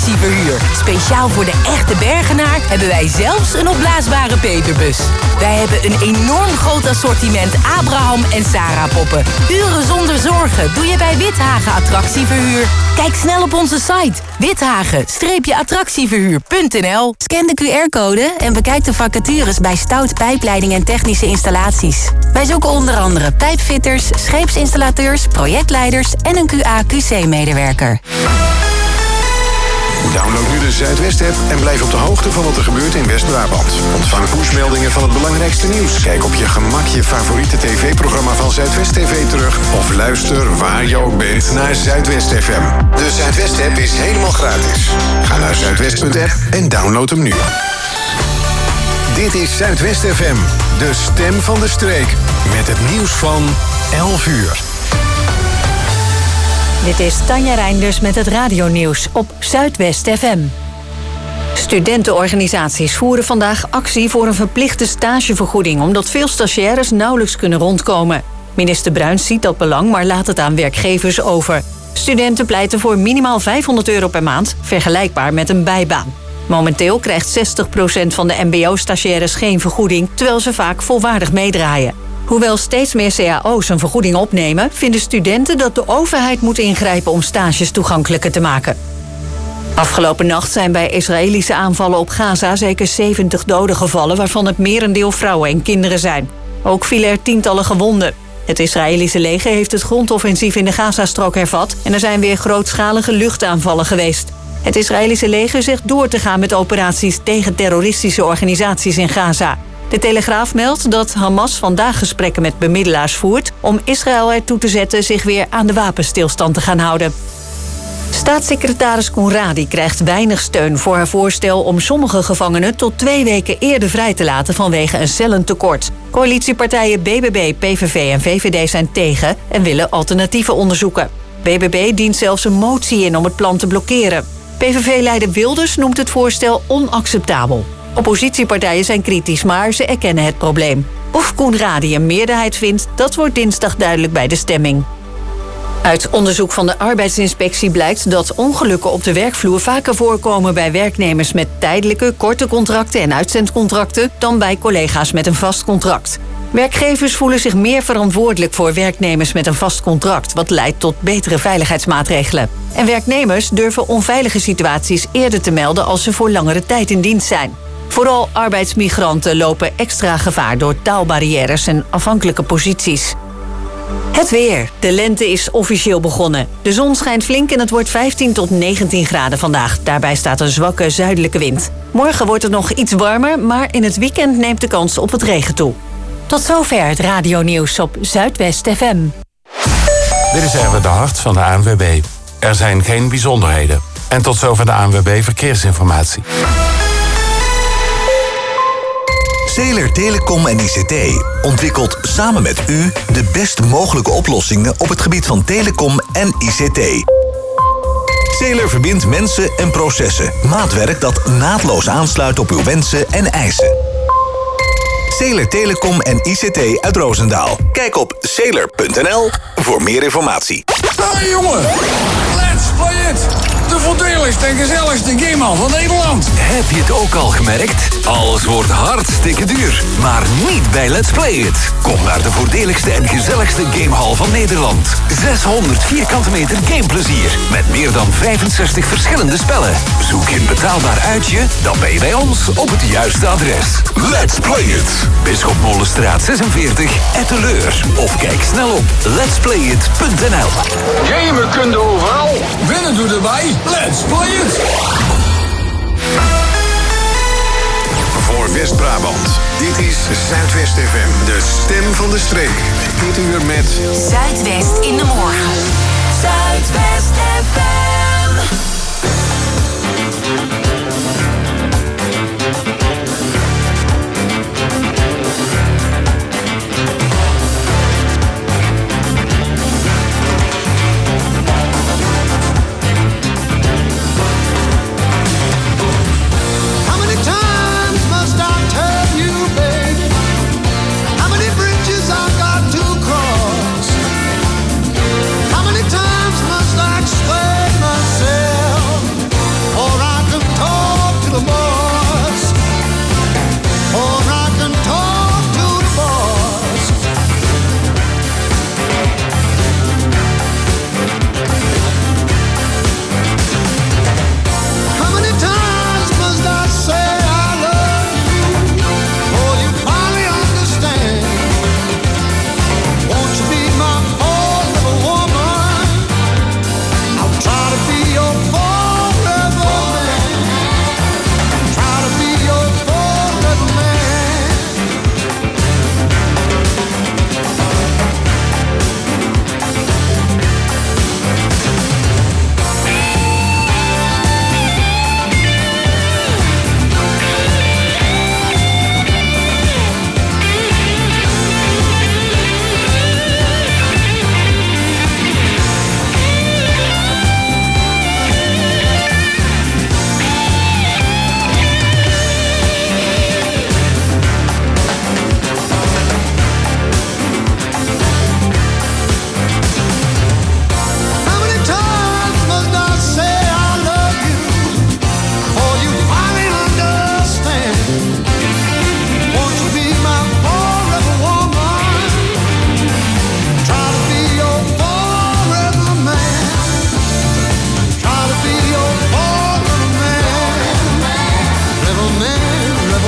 attractieverhuur. Speciaal voor de echte Bergenaar hebben wij zelfs een opblaasbare peperbus. Wij hebben een enorm groot assortiment Abraham en Sarah poppen. Uren zonder zorgen doe je bij Withagen Attractieverhuur. Kijk snel op onze site withagen-attractieverhuur.nl. Scan de QR-code en bekijk de vacatures bij Stout Pijpleiding en Technische Installaties. Wij zoeken onder andere pijpfitters, scheepsinstallateurs, projectleiders en een QA/QC-medewerker. Download nu de Zuidwest-app en blijf op de hoogte van wat er gebeurt in West-Brabant. Ontvang pushmeldingen van het belangrijkste nieuws. Kijk op je gemak je favoriete tv-programma van Zuidwest TV terug. Of luister waar je ook bent naar Zuidwest FM. De Zuidwest-app is helemaal gratis. Ga naar zuidwest.app en download hem nu. Dit is Zuidwest FM, de stem van de streek. Met het nieuws van 11 uur. Dit is Tanja Reinders met het radionieuws op Zuidwest FM. Studentenorganisaties voeren vandaag actie voor een verplichte stagevergoeding, omdat veel stagiaires nauwelijks kunnen rondkomen. Minister Bruins ziet dat belang, maar laat het aan werkgevers over. Studenten pleiten voor minimaal €500 per maand, vergelijkbaar met een bijbaan. Momenteel krijgt 60% van de mbo-stagiaires geen vergoeding, terwijl ze vaak volwaardig meedraaien. Hoewel steeds meer cao's een vergoeding opnemen, vinden studenten dat de overheid moet ingrijpen om stages toegankelijker te maken. Afgelopen nacht zijn bij Israëlische aanvallen op Gaza zeker 70 doden gevallen, waarvan het merendeel vrouwen en kinderen zijn. Ook vielen er tientallen gewonden. Het Israëlische leger heeft het grondoffensief in de Gazastrook hervat en er zijn weer grootschalige luchtaanvallen geweest. Het Israëlische leger zegt door te gaan met operaties tegen terroristische organisaties in Gaza. De Telegraaf meldt dat Hamas vandaag gesprekken met bemiddelaars voert om Israël ertoe te zetten zich weer aan de wapenstilstand te gaan houden. Staatssecretaris Conradi krijgt weinig steun voor haar voorstel om sommige gevangenen tot 2 weken eerder vrij te laten vanwege een cellentekort. Coalitiepartijen BBB, PVV en VVD zijn tegen en willen alternatieven onderzoeken. BBB dient zelfs een motie in om het plan te blokkeren. PVV-leider Wilders noemt het voorstel onacceptabel. Oppositiepartijen zijn kritisch, maar ze erkennen het probleem. Of Conradi een meerderheid vindt, dat wordt dinsdag duidelijk bij de stemming. Uit onderzoek van de arbeidsinspectie blijkt dat ongelukken op de werkvloer vaker voorkomen bij werknemers met tijdelijke, korte contracten en uitzendcontracten dan bij collega's met een vast contract. Werkgevers voelen zich meer verantwoordelijk voor werknemers met een vast contract, wat leidt tot betere veiligheidsmaatregelen. En werknemers durven onveilige situaties eerder te melden als ze voor langere tijd in dienst zijn. Vooral arbeidsmigranten lopen extra gevaar door taalbarrières en afhankelijke posities. Het weer. De lente is officieel begonnen. De zon schijnt flink en het wordt 15 tot 19 graden vandaag. Daarbij staat een zwakke zuidelijke wind. Morgen wordt het nog iets warmer, maar in het weekend neemt de kans op het regen toe. Tot zover het radionieuws op Zuidwest FM. Dit is Erwin de Hart van de ANWB. Er zijn geen bijzonderheden. En tot zover de ANWB Verkeersinformatie. Zeeler Telecom en ICT ontwikkelt samen met u de best mogelijke oplossingen op het gebied van telecom en ICT. Zeeler verbindt mensen en processen. Maatwerk dat naadloos aansluit op uw wensen en eisen. Zeeler Telecom en ICT uit Roosendaal. Kijk op zeeler.nl voor meer informatie. Hey jongen, let's play it! De voordeligste en gezelligste gamehal van Nederland. Heb je het ook al gemerkt? Alles wordt hartstikke duur. Maar niet bij Let's Play It. Kom naar de voordeligste en gezelligste gamehal van Nederland. 600 vierkante meter gameplezier. Met meer dan 65 verschillende spellen. Zoek je een betaalbaar uitje? Dan ben je bij ons op het juiste adres. Let's Play It. Bisschopmolenstraat 46, Etteleur. Of kijk snel op letsplayit.nl. Gamen kun je overal. Winnen doe erbij. Let's play it! Voor West-Brabant. Dit is Zuidwest FM, de stem van de streek. Dit uur met Zuidwest in de morgen. Zuidwest FM. How many times must I explain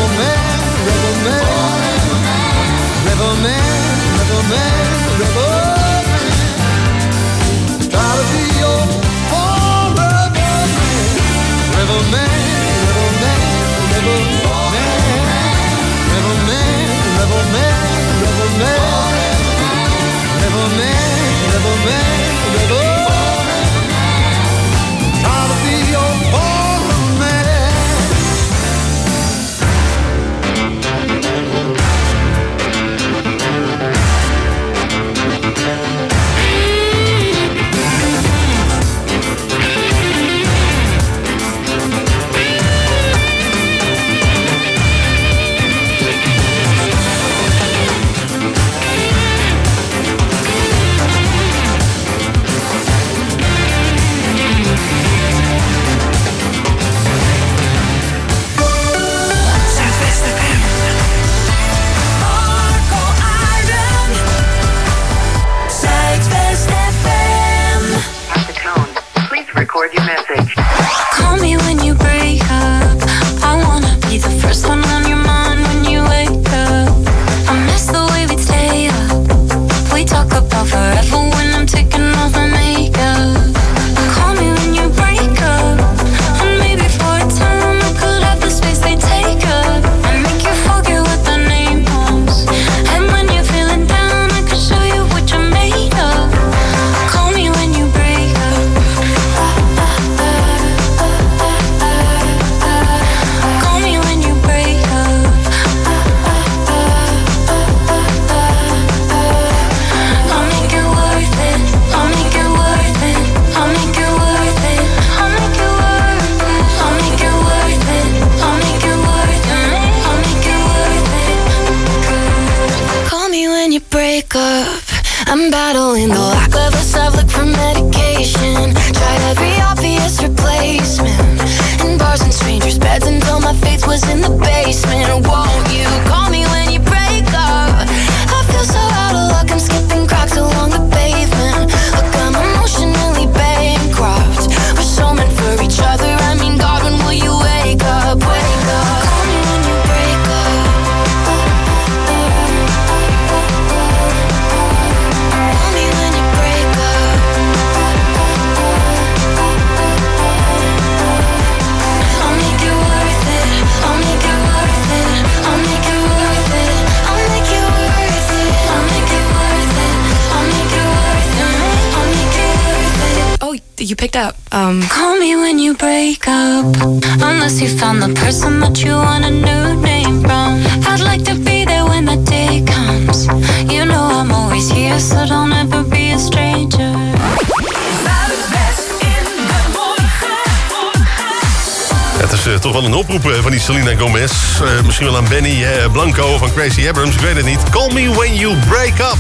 I'm battling the lack of a self-look for medication. Tried every obvious replacement in bars and strangers' beds until my faith was in the basement. Won't you call me when you break up? I feel so out of luck, I'm skipping cracks along the pavement. Look, I'm emotionally bankrupt. We're so meant for each other. I mean, God, when will you wake up? Wake up. Call me when you break up. You picked up. Call me when you break up. Unless you found the person that you want a new name from. I'd like to be there when that day comes. You know I'm always here, so don't ever be a stranger. Het is toch wel een oproep van die Selena Gomez. Misschien wel aan Benny Blanco van Crazy Abrams, ik weet het niet. Call me when you break up.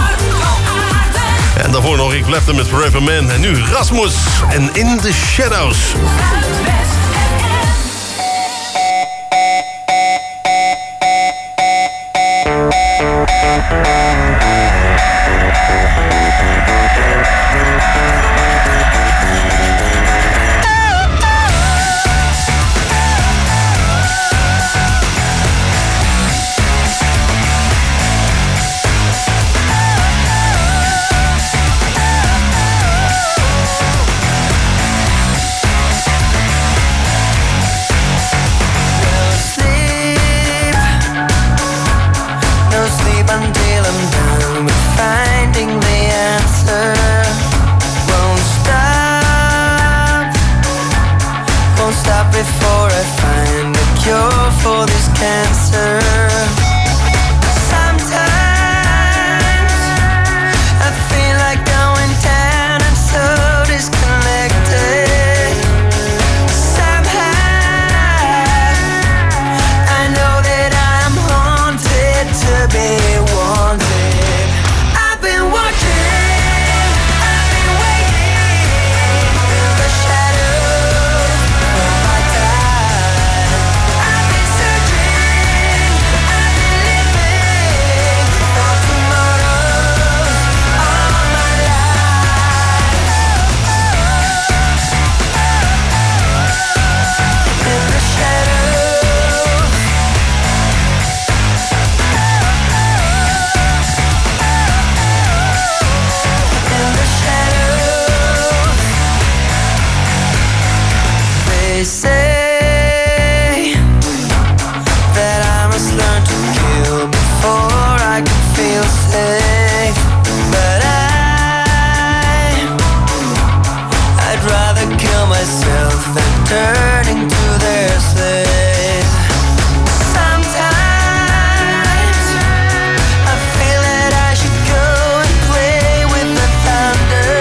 En daarvoor nog Rick Clapton met Forever Man. En nu Rasmus en In the Shadows. say that I must learn to kill before I can feel safe. But I'd rather kill myself than turn into their slave. Sometimes I feel that I should go and play with the thunder.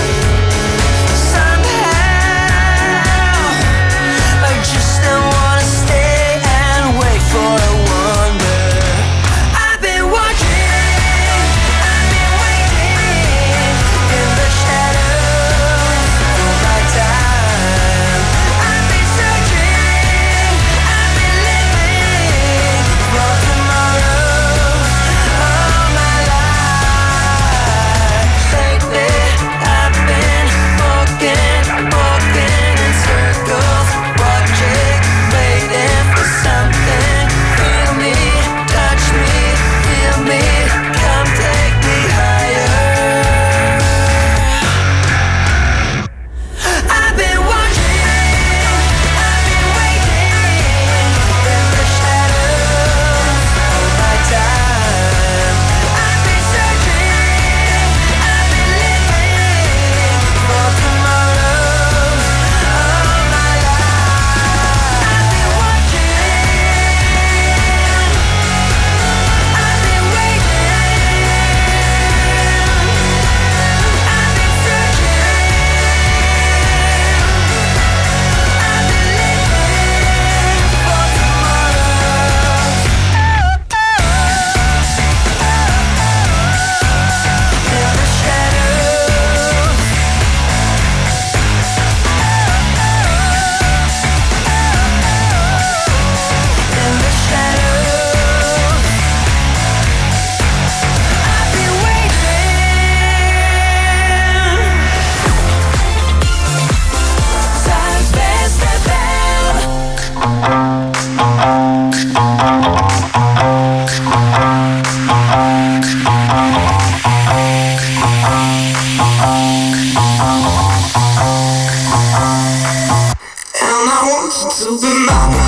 Somehow I just don't wanna stay and wait for a wonder. I've been watching, I've been waiting in the shadows for my time. I've been searching, I've been living for tomorrow all my life. Lately I've been walking in circles, watching, waiting for something. Feel me, touch me, feel me, come take me higher. I've been watching, I've been waiting in the shadows all my time. I've been searching, I've been living for tomorrow all my life. I've been watching, I've been waiting, I've been and I want you to be mine.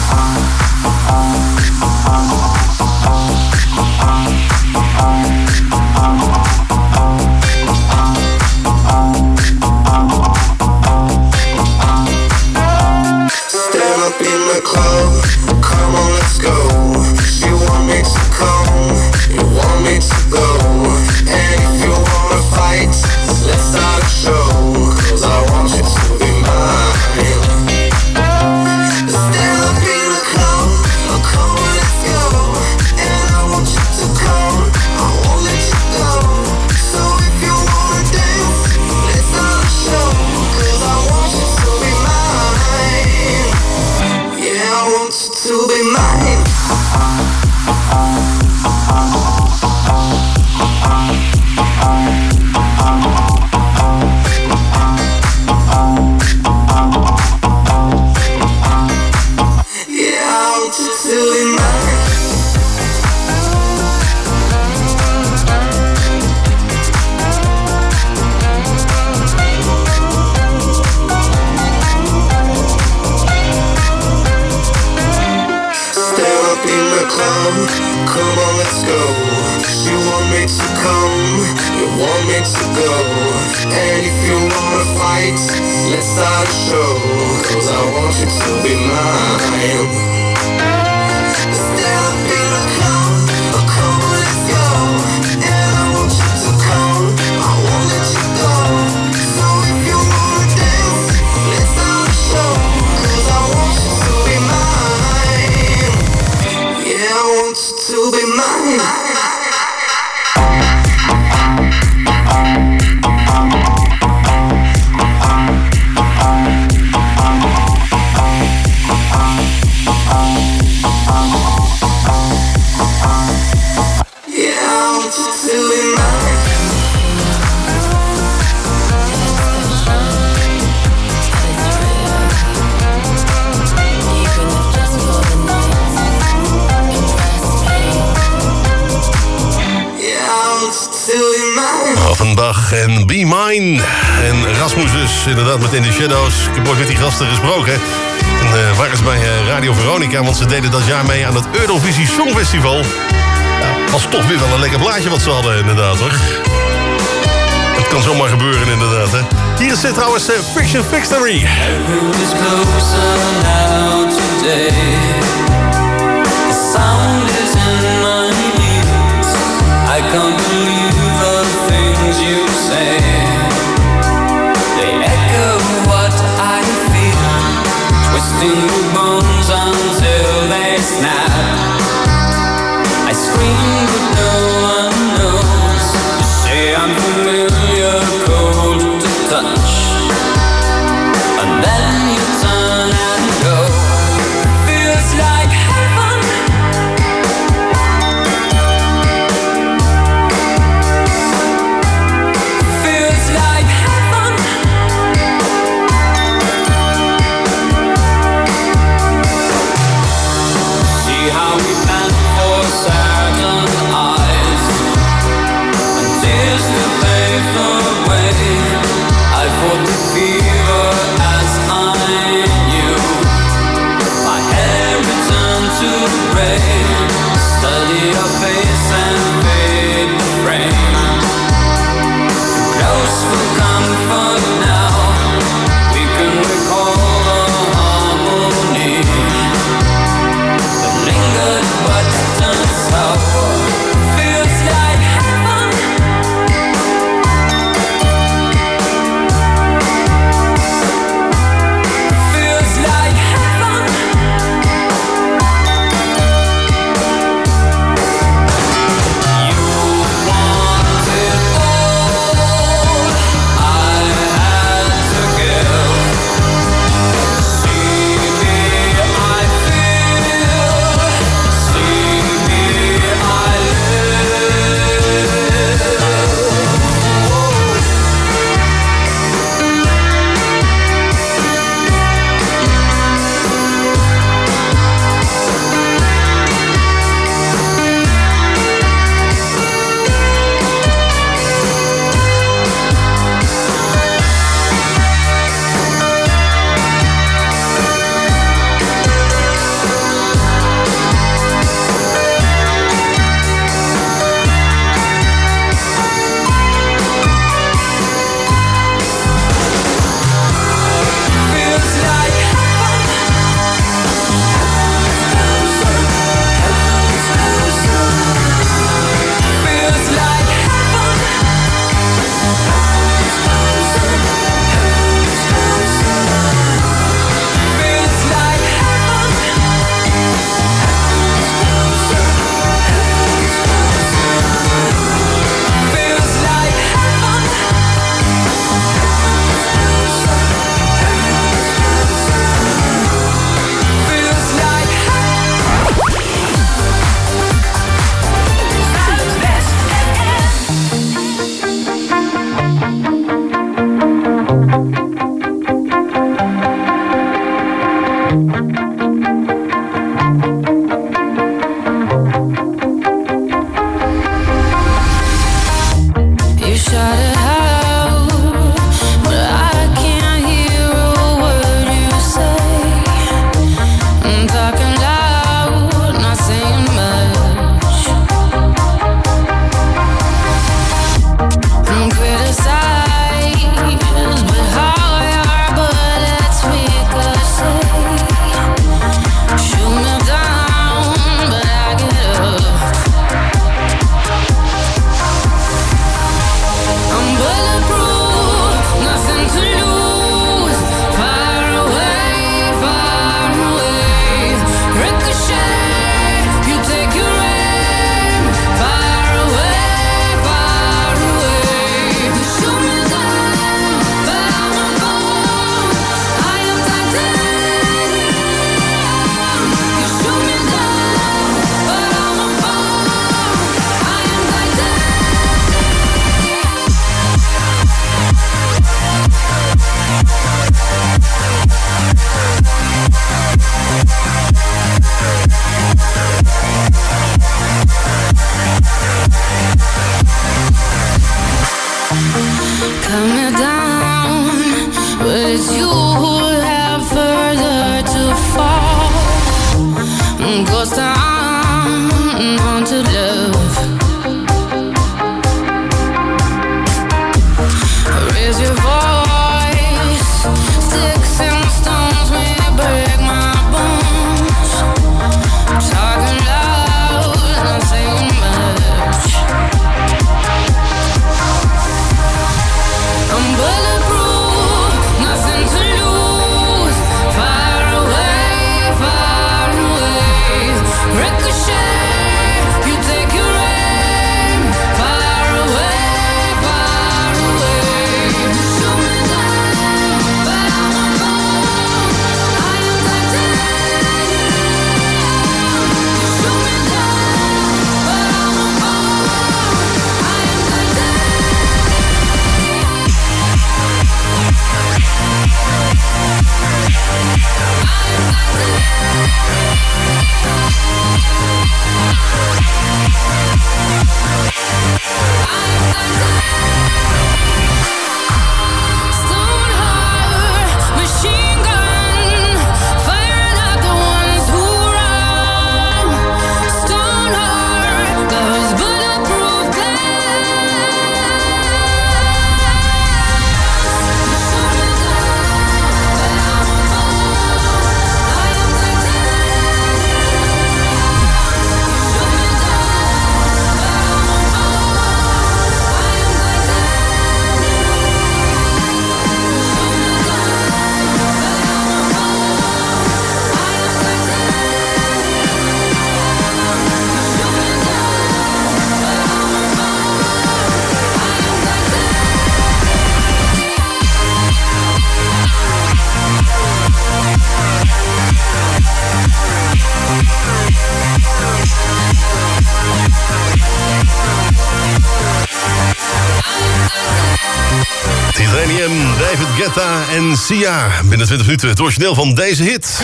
Stand up in the club, come on, let's go. You want me to come, you want me to go. And if you wanna fight, let's start a show. 'Cause I want you to be mine. Stand up in the club, come on, let's go. And I want you to come, I won't let you go. So if you wanna dance, let's start a show. 'Cause I want you to be mine. Yeah, I want you to be mine. Yeah, I want you to be mine. Stand up in the club, come on, let's go. You want me to come, you want me to go. And if you wanna fight, let's start a show. 'Cause I want you to be mine. Stand up in the club, come on, let's go. And I want you to come, I won't let you go. So if you wanna dance, let's start a show. 'Cause I want you to be mine. Yeah, I want you to be mine. Offenbach en Be Mine. En Rasmus dus, inderdaad, met In The Shadows. Ik heb ooit met die gasten gesproken. En waren ze bij Radio Veronica, want ze deden dat jaar mee aan het Eurovisie Songfestival. Ja, was toch weer wel een lekker blaadje wat ze hadden, inderdaad, hoor. Het kan zomaar gebeuren, inderdaad, hè. Hier is trouwens Fiction Victory. Everyone is closer now today. The sound is in my ears. I can't believe the things you say. They echo what I feel, twisting the bones until they snap. I scream but no one knows. You say I'm familiar, cold to touch, and then you turn and go. Feels like heaven. Feels like heaven. See how we bend for certain eyes, and tears to pave the way. I fought the fever as I knew. My hair returned to gray. Study your face and fade the frame. Close for comfort now. We can recall the harmony that lingered but turned sour. Feels like heaven. Feels like heaven. You want it all. I had to give. See me, I feel. See me, I live. Feels like heaven. Feels like heaven. Feels like heaven. Feels like heaven. Feels like you shout it out, but I can't hear a word you say. I'm talking loud, not saying much. I'm criticized, but how your bullets ricochet. Shoot me down, but I get up. I'm bulletproof, nothing to lose. Far away, ghost town, haunted love. Raise your voice, sticks and stones may break my bones. Talking loud, not saying much. I'm bulletproof, nothing to lose. Far away, far away. Ricochet, you take your aim. Far away, far away. Shoot me down, but I'm a bone. I am titanium. Shoot me down, but I'm a bone. I am Stone heart, machine gun, firing at the ones who run. Stone heart, love's bulletproof glass. Shoot me down, but I'm a bone. I am titanium. Shoot me down, but I'm a bone. I am Titanium, David Guetta en Sia. Binnen 20 minuten het origineel van deze hit.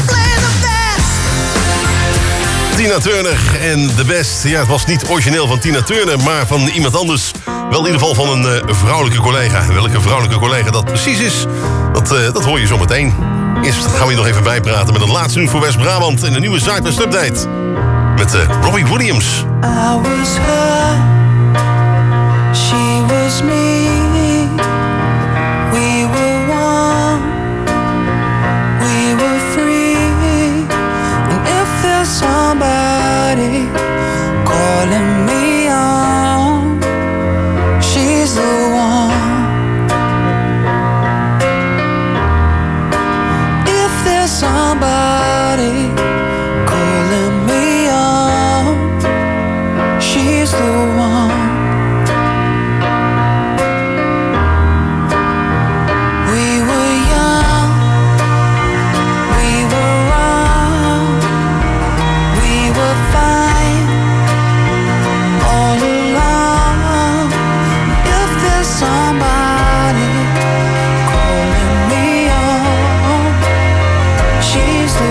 Tina Turner en The Best. Ja, het was niet origineel van Tina Turner, maar van iemand anders. Wel in ieder geval van een vrouwelijke collega. Welke vrouwelijke collega dat precies is, dat hoor je zo meteen. Eerst gaan we hier nog even bijpraten met het laatste nieuws voor West-Brabant en de nieuwe Zuidwest Update. Met Robbie Williams. I was her, she was me. We were one, we were free. And if there's somebody calling me on, she's the one. If there's somebody calling me on, she's the one. She's the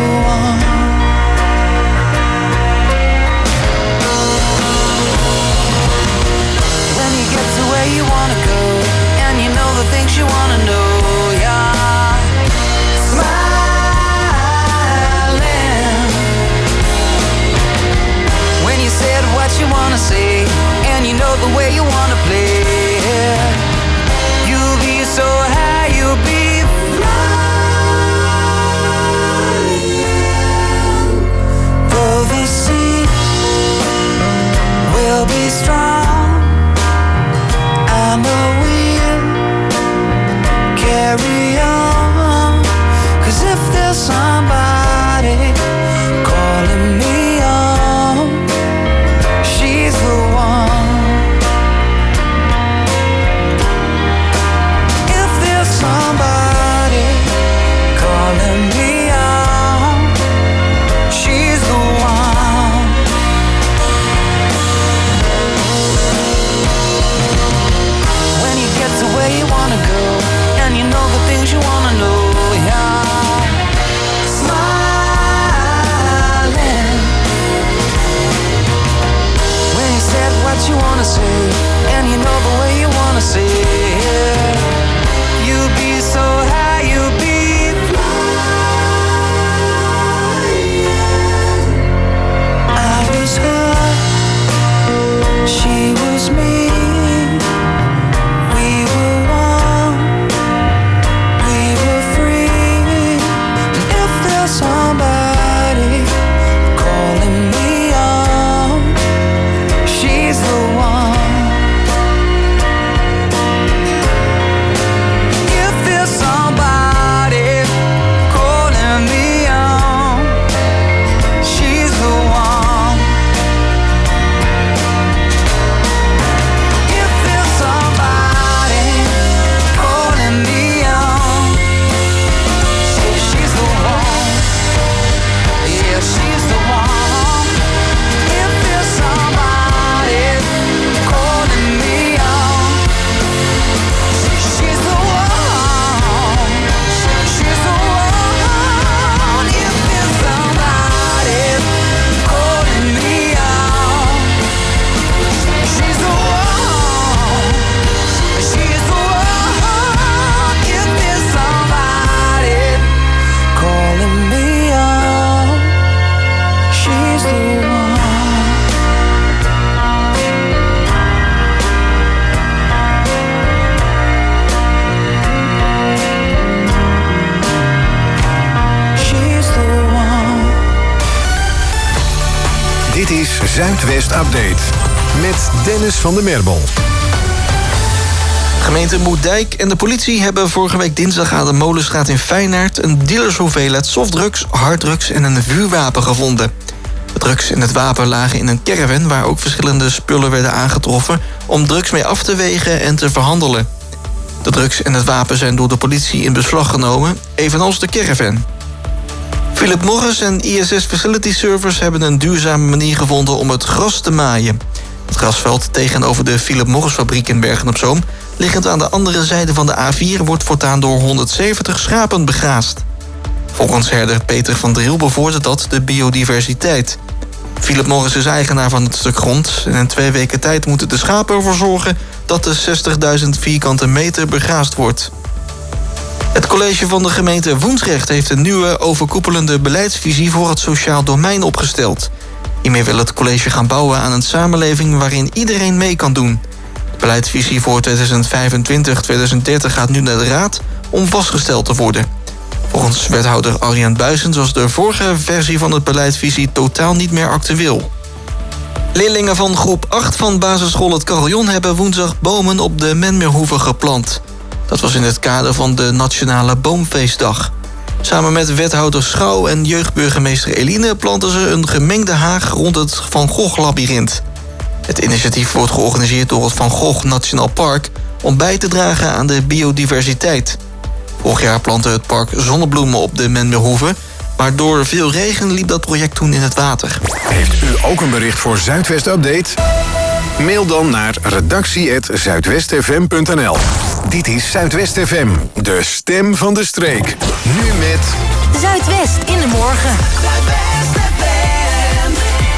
Dit is Zuidwest Update met Dennis van der Merbel. Gemeente Moerdijk en de politie hebben vorige week dinsdag aan de Molenstraat in Feyenoord een dealershoeveelheid softdrugs, harddrugs en een vuurwapen gevonden. De drugs en het wapen lagen in een caravan waar ook verschillende spullen werden aangetroffen om drugs mee af te wegen en te verhandelen. De drugs en het wapen zijn door de politie in beslag genomen, evenals de caravan. Philip Morris en ISS Facility Service hebben een duurzame manier gevonden om het gras te maaien. Het grasveld tegenover de Philip Morris fabriek in Bergen-op-Zoom, liggend aan de andere zijde van de A4, wordt voortaan door 170 schapen begraasd. Volgens herder Peter van Driel bevordert dat de biodiversiteit. Philip Morris is eigenaar van het stuk grond en in 2 weken tijd moeten de schapen ervoor zorgen dat de 60.000 vierkante meter begraasd wordt. Het college van de gemeente Woensrecht heeft een nieuwe overkoepelende beleidsvisie voor het sociaal domein opgesteld. Hiermee wil het college gaan bouwen aan een samenleving waarin iedereen mee kan doen. De beleidsvisie voor 2025-2030 gaat nu naar de raad om vastgesteld te worden. Volgens wethouder Arjan Buijsens was de vorige versie van het beleidsvisie totaal niet meer actueel. Leerlingen van groep 8 van basisschool Het Carillon hebben woensdag bomen op de Menmerhoeve geplant. Dat was in het kader van de Nationale Boomfeestdag. Samen met wethouder Schouw en jeugdburgemeester Eline planten ze een gemengde haag rond het Van Gogh-labyrinth. Het initiatief wordt georganiseerd door het Van Gogh Nationaal Park om bij te dragen aan de biodiversiteit. Vorig jaar plantte het park zonnebloemen op de Menmerhoeve, maar door veel regen liep dat project toen in het water. Heeft u ook een bericht voor Zuidwest Update? Mail dan naar redactie@zuidwestfm.nl. Dit is Zuidwest FM, de stem van de streek. Nu met Zuidwest in de morgen. Zuidwest FM.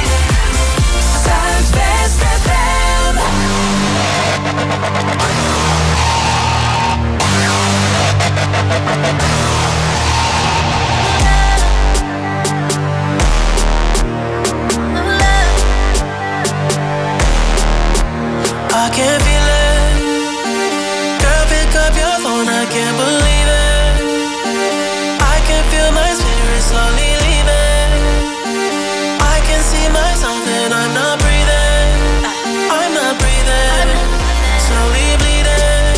Zuidwest FM. I can feel it. Girl, pick up your phone, I can't believe it. I can feel my spirit slowly leaving. I can see myself and I'm not breathing. I'm not breathing. Slowly bleeding.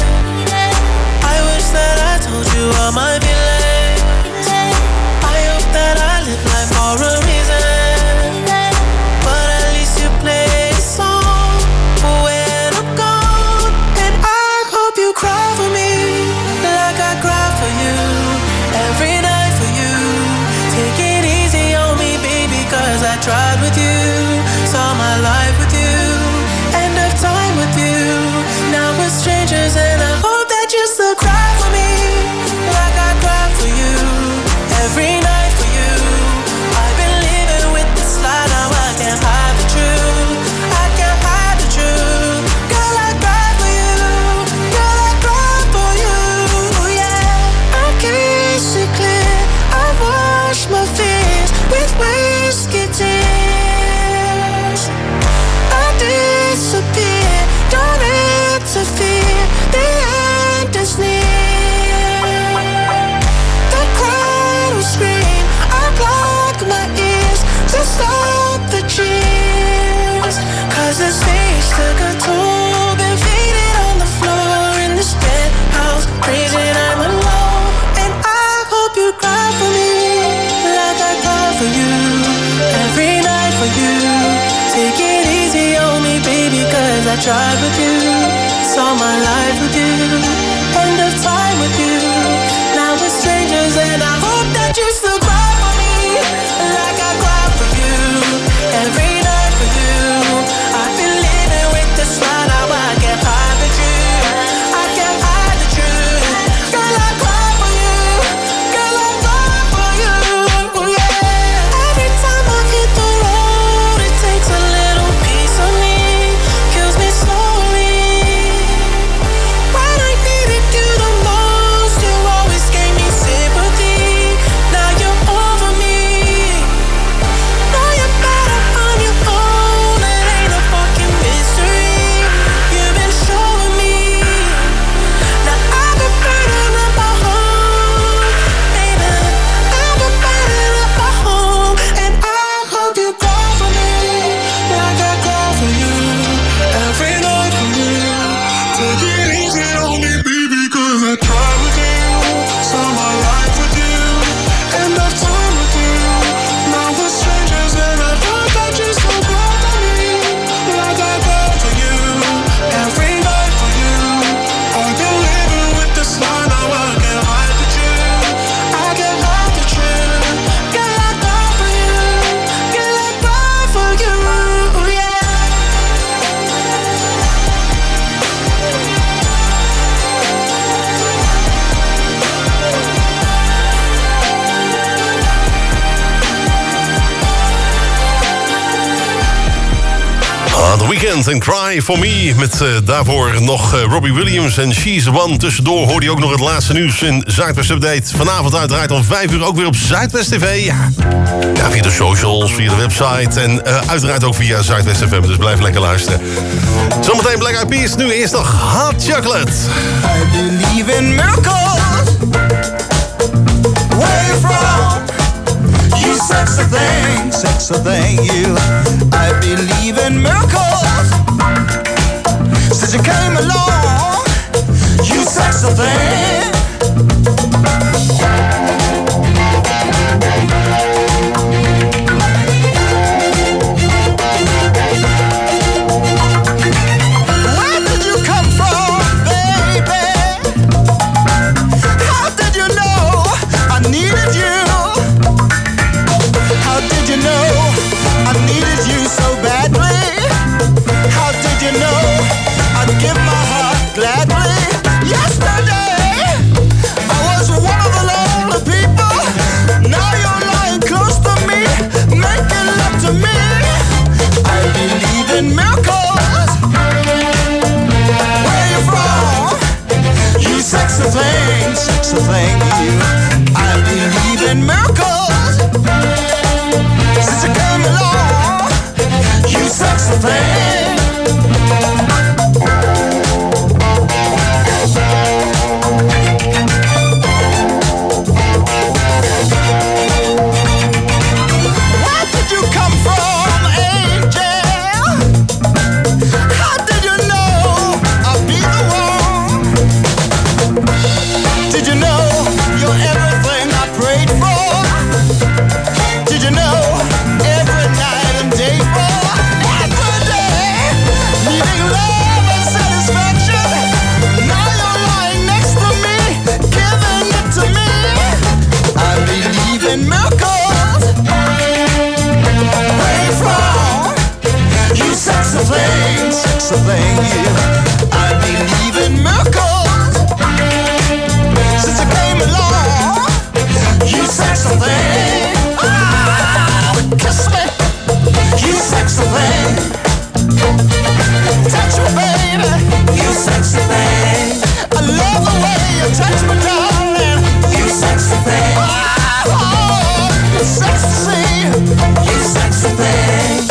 I wish that I told you all my feelings. I hope that I live life for a reason. But at least you play a song for when I'm gone. And I hope you cry for me like I cry for you. Every night for you. Take it easy on me, baby, cause I tried with you. Saw my life with you. End of time with you. Now we're strangers and I hope that you still cry for me like I cry for you. Every night for you. I've been living with this lie, now I can't hide the truth. I can't hide the truth. Girl, I cry for you. Girl, I cry for you. Yeah, I can see clear. I wash my fears with whiskey tears. I disappear, don't interfere. The end is near. The crowd will scream. I block my ears to stop the cheers. Cause the stage took a toll. Been faded on the floor in this penthouse. Crazy, I'm alone. And I hope you cry for me like I cry for you. Every night for you. Take it easy on me, baby, cause I tried with you. Saw my life with you. End of time with you. Now we're strangers and I hope that you still cry for me like I cry for you. Every night for you. I've been living with this lie, now I can't hide the truth. I can't hide the truth. Girl, I cry for you. Girl, I cry for you. Yeah. Every time I hit the road, it takes a little piece of me. Kills me slowly. When I The Weeknd en Cry For Me. Met daarvoor nog Robbie Williams en She's the One. Tussendoor hoorde je ook nog het laatste nieuws in Zuidwest Update. Vanavond uiteraard om 5 uur ook weer op Zuidwest TV. Ja, via de socials, via de website en uiteraard ook via Zuidwest FM. Dus blijf lekker luisteren. Zometeen Black Eyed Peas. Nu eerst nog Hot Chocolate. I believe in miracles. Where you from? You sexy thing, you. I believe in miracles. Since you came along, you sexy thing. Where did you come from, baby? How did you know I needed you? How did you know I needed you so badly? How did you know I'd give my heart gladly? Yesterday I was one of the lonely people. Now you're lying close to me, making love to me. I believe in miracles. Where you from? You sexy thing, you. I believe in miracles. Since you came along, you sexy thing. Where did you come from, angel? How did you know I'd be the one? Did you know you're everything I prayed for? Did you know every night and day for? Every day, needing love and satisfaction. Now you're lying next to me, giving it to me. I believe in miracles. Where you from? You sexy thing, you. I believe in miracles. Since you came along, you sexy thing. Kiss me, you sexy thing. Touch me, baby, you sexy thing. I love the way you touch me, darling. You sexy thing. Oh, it's sexy to see you sexy thing.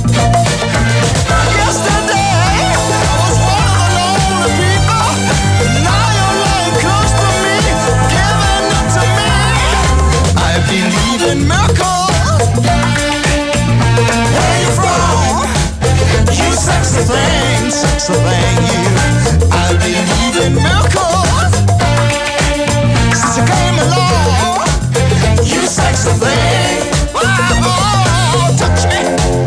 Yesterday I was one of the lonely people. Now you're lying close to me, giving it to me. I believe in miracles. Where you from? You sexy thing, you. I believe in miracles. Since you came along, you sexy thing. Oh, touch me.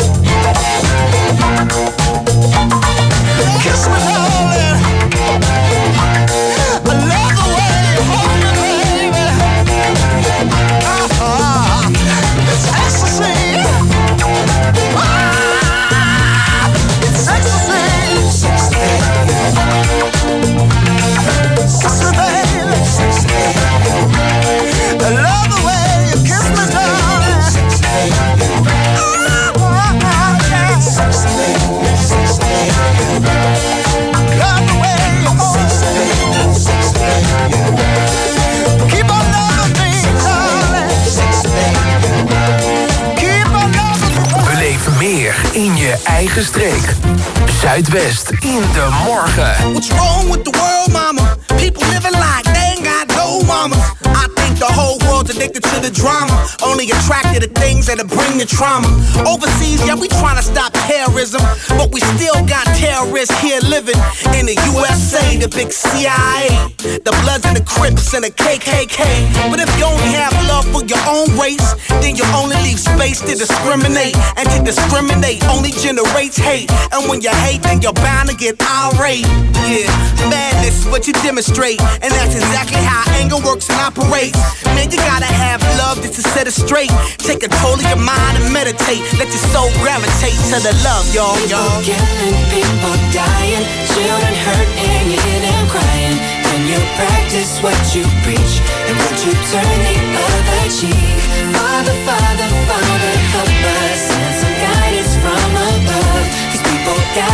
Kiss me, darling. I love the way you hold me, baby. It's ecstasy. It's ecstasy. Sexy baby. I love the way you kiss me, darling. Love the way you hold me. Keep on loving me, darling. Keep on loving me. Beleef meer in je eigen streek. Zuidwest in de morgen. What's wrong with the world, mama? People living like they ain't got no mama. I think the whole world's addicted to the drama. Only attracted to things that'll bring the trauma. Overseas, yeah, we trying to stop terrorism, but we still got terrorists here living in the USA, the big CIA, the Bloods and the Crips and the KKK. But if you only have love for your own race, then you only leave space to discriminate. And to discriminate only generates hate. And when you hate, then you're bound to get irate. Yeah, madness is what you demonstrate, and that's exactly how anger works and operates. Man, you gotta have love just to set it straight. Take control of your mind and meditate. Let your soul gravitate to the love, y'all. People killing, people dying, children hurt and you hear them crying. When you practice what you preach, and would you turn the other cheek? Father, Father, Father, help us, send some guidance from above. These people got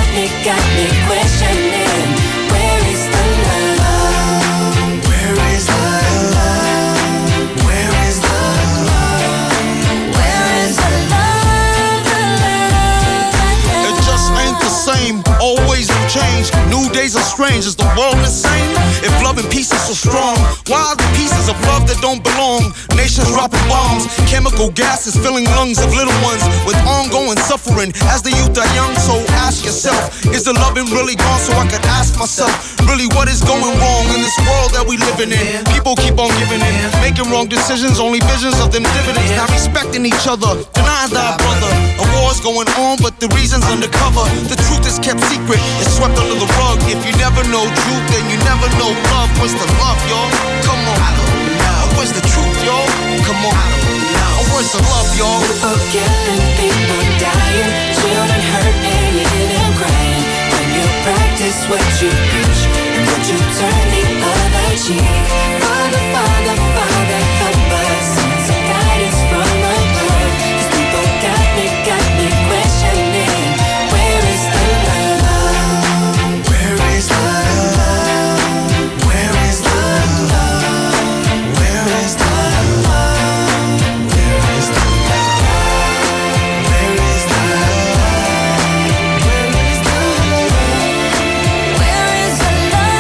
days are strange. Is the world insane? If love and peace is so strong, why are the pieces of love that don't belong? Nations dropping bombs, chemical gases filling lungs of little ones with ongoing suffering as the youth are young. So ask yourself, is the loving really gone? So I could ask myself, really what is going wrong in this world that we living in? People keep on giving in, making wrong decisions, only visions of them dividends. Not respecting each other, denying thy brother. A war's going on, but the reason's undercover. The truth is kept secret, it's swept under the rug. If you never know truth, then you never know love. Where's the love, y'all? Come on. I don't know. Where's the truth, y'all? Come on. I don't know. Where's the love, y'all? People killing, people dying, children hurt and you hear them crying. When you practice what you preach and what you turn the other cheek. Father, Father, Father, help us. Send some guidance from above. These people got me questioning. Where is the love? Where is the love? Where is the love? Where is the love? Where is the love? Where is the love? Where is the love? Where is the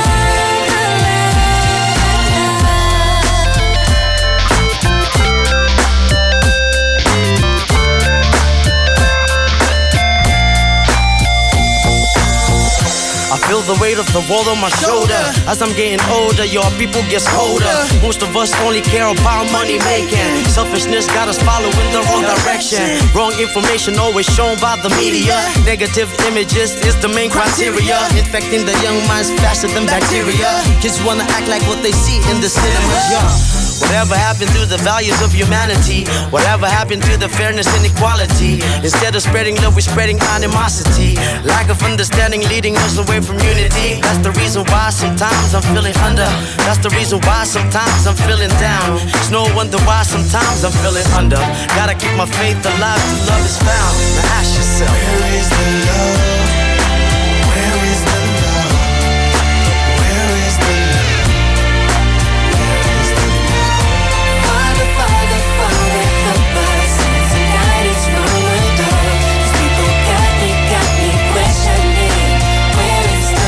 I feel the weight of the world on my shoulder. As I'm getting older, your people gets colder. Most of us only care about money making. Selfishness got us following the wrong direction. Wrong information always shown by the media. Negative images is the main criteria. Infecting the young minds faster than bacteria. Kids wanna act like what they see in the cinemas, yeah. Whatever happened to the values of humanity? Whatever happened to the fairness and equality? Instead of spreading love, we're spreading animosity. Lack of understanding leading us away from unity. That's the reason why sometimes I'm feeling under. That's the reason why sometimes I'm feeling down. It's no wonder why sometimes I'm feeling under. Gotta keep my faith alive till love is found. Now ask yourself, where is the love? Where is the love? Where is the love? Father, Father, Father, help us. Send some guidance from above. These people got me questioning. Where is the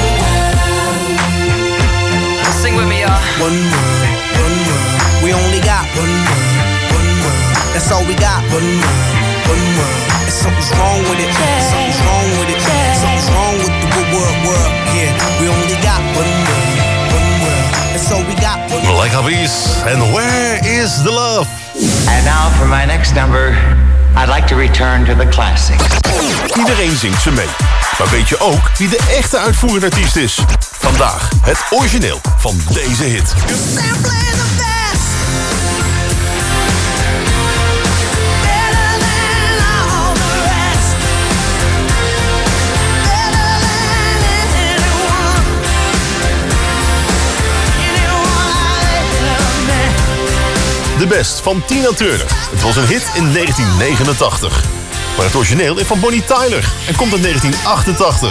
love? Sing with me, y'all. One world, one world. We only got one world, one world. That's all we got. One world, one world. And something's wrong with it. Something's wrong with it. Something's wrong with the world. Yeah, we only got one world, one world. That's all we got. One world. Like Albies. And where is the love? And now for my next number, I'd like to return to the classics. Iedereen zingt ze mee. Maar weet je ook wie de echte uitvoerende artiest is? Vandaag het origineel van deze hit. De Best van Tina Turner. Het was een hit in 1989. Maar het origineel is van Bonnie Tyler en komt in 1988.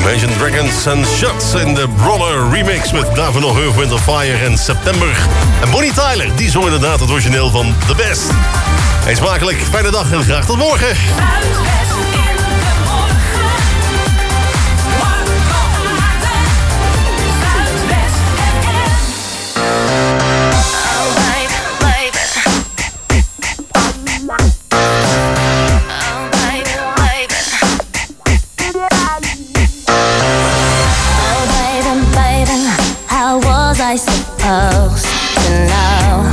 Imagine Dragons en Shots in de Brawler remix met daarvoor nog Earth, Wind & Fire en September. En Bonnie Tyler, die zong inderdaad het origineel van The Best. Eet smakelijk, fijne dag en graag tot morgen. I supposed to know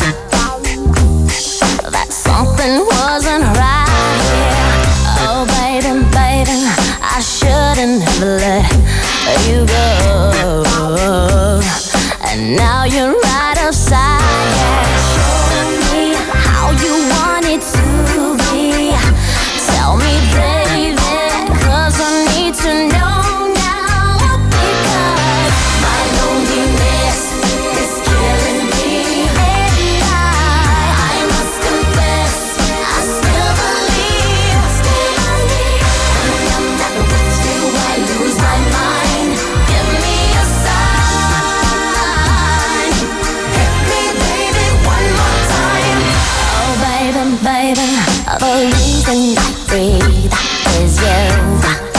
that something wasn't right here? Oh, baby, baby, I shouldn't have let you go. And now you're right upside down. Show me how you want it to be. Tell me, baby, 'cause I need to know. The reason I breathe is you.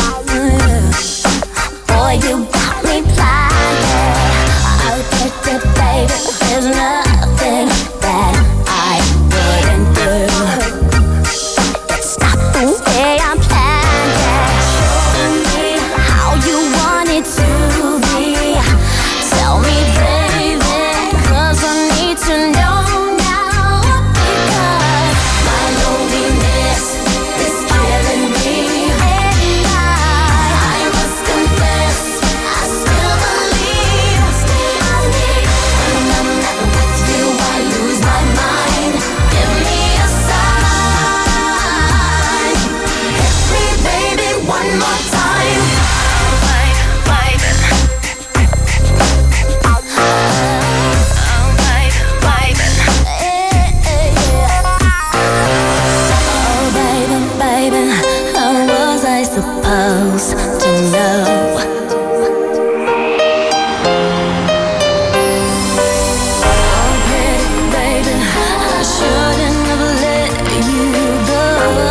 Boy, you got me blinded. I'll take it, baby. There's nothing that I wouldn't do. It's not the way I'm planned. Show me how you want it to be. Tell me, baby, 'cause I need to know. Supposed to know. Oh, baby, I shouldn't have let you go.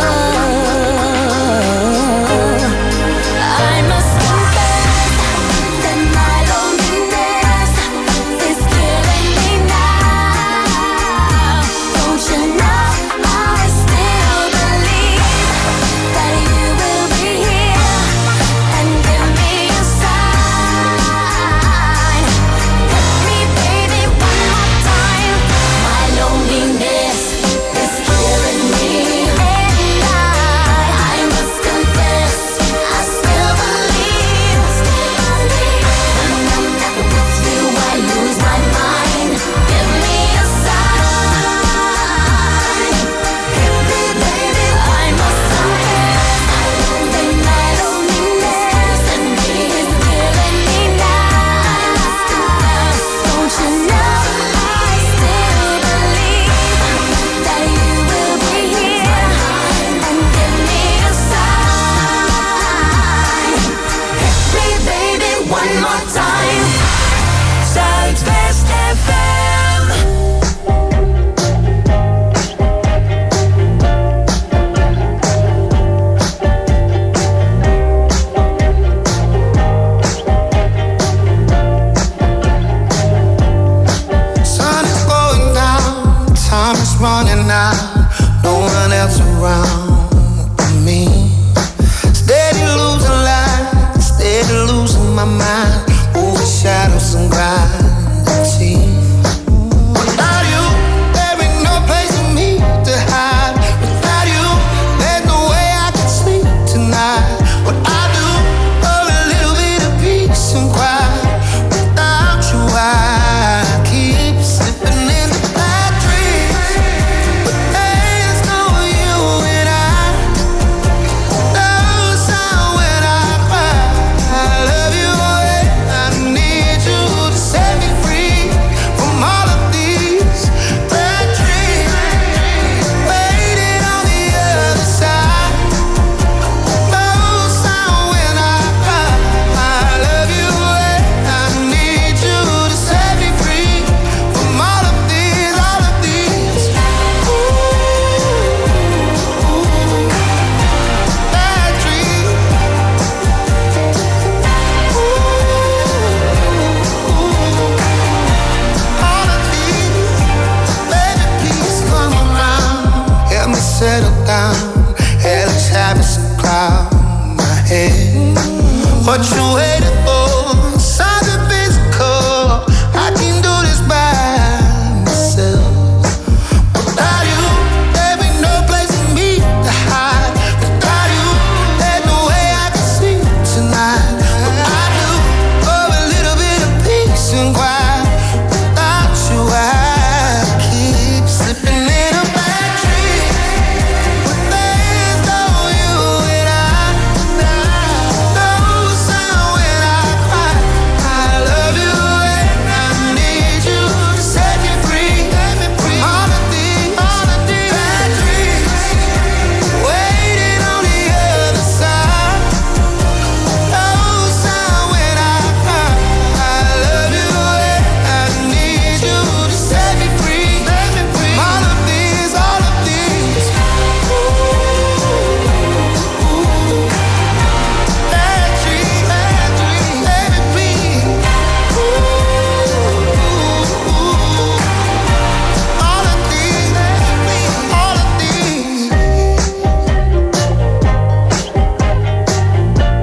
I must confess that my loneliness is killing me now. Don't you know I still believe that you will be here and give me care what you waiting